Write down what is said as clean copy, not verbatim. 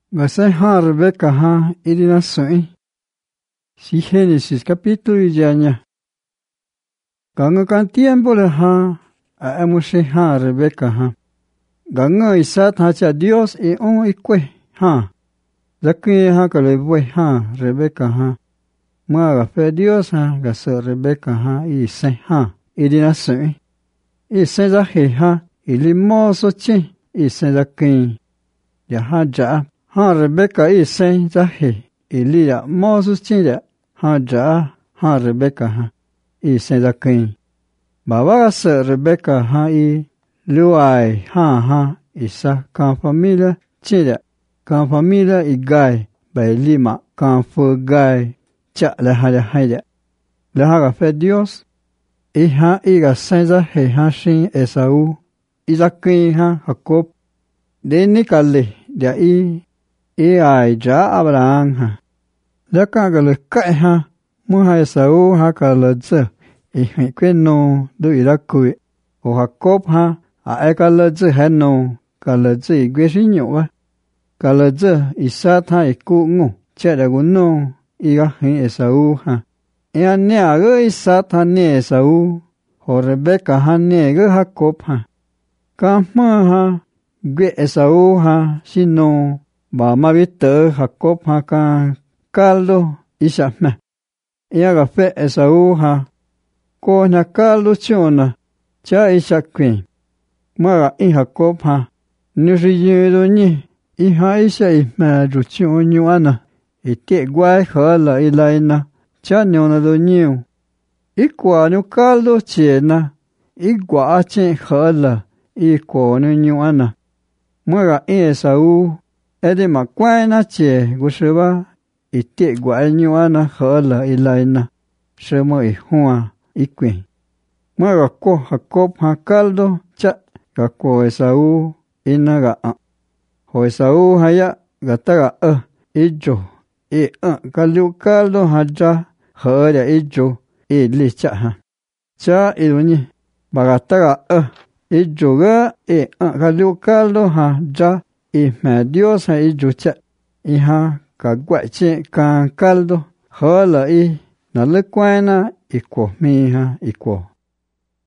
Gasai ha Rebeca ha irina soi. Si Génesis capítulo yaña. Ganga kan tiempo le ha a emuse ha Rebeca ha. Ganga Isaac ha cha Dios e on ikwe ha. Zaki ha kalebwe ha Rebeca ha. Ma ga fe Dios ha gasa Rebeca ha ise ha irina soi. Ise za he ha ilimoso chi ise za kin. Ya ha ja ha Rebeca ise za he ilia mosus chi ya ha ja ha Rebeca ha ise za kin. Baba gasa Rebeca ha i luai ha isa kan familia chi ya kan familia i gai bai lima kan fu gai cha la ha ya la ha fe Dios i ha i ga senza he ha shin Esau Isaac ha Jacob de nikale de i ai ja Abraham ha la ka ga le ka ha mu ha Esau ha ka le ze i kwe no do i la ku o Jacob ha a ka le ze ha no ka le ze i gwe shi nyu wa ka le ze i sa tha i ku ngu che da gu no i ga hin Esau ha ya ne a ge i sa tha ne Esau ho Rebeca ha ne ge Jacob ha ka ma ha gwe Esau ha shi no ba ma bi te Jacob ha ka caldo isa me ya ga fe Esau ha ko na caldo chona cha isa kwen ma ga i Jacob ha ni ri ye do ni i ha isa i ma ju chu nyu ana i te gwai kho la i lai na cha nyo na do nyu i kwa nu caldo che na i gwa a chen kho la i ko nu nyu ana ma ga i Esau ede ma kwai na che gu se ba i te gwa nyu ana kho la i lai na se mo i hua i kwen ma ga ko Jacob ha caldo cha ga ko Esau ina ga ho Esau ha ya ga ta ga i jo i ka lu caldo ha ja ho ya i jo i li cha ha cha i ni ba ga ta ga i jo ga i ka lu caldo ha ja i ma Dios ha i jo cha i ha ka gwa che ka caldo ho la i na le kwa na i ko mi ha i ko